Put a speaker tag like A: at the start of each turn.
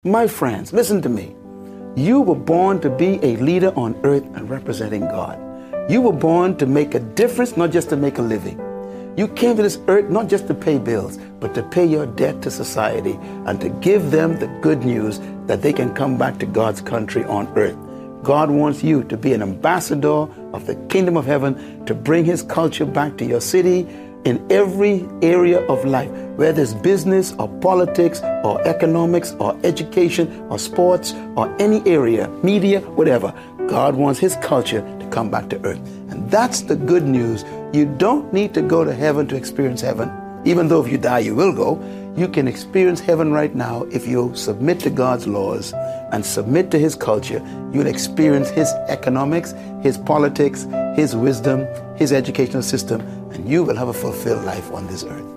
A: My friends, listen to me. You were born to be a leader on earth and representing God. You were born to make a difference, not just to make a living. You came to this earth not just to pay bills, but to pay your debt to society and to give them the good news that they can come back to God's country on earth. God wants you to be an ambassador of the kingdom of heaven, to bring his culture back to your city in every area of life, whether it's business or politics or economics or education or sports or any area, media, whatever. God wants his culture to come back to earth. And that's the good news. You don't need to go to heaven to experience heaven. Even though if you die, you will go. You can experience heaven right now if you submit to God's laws and submit to his culture. You'll experience his economics, his politics, his wisdom, his educational system, and you will have a fulfilled life on this earth.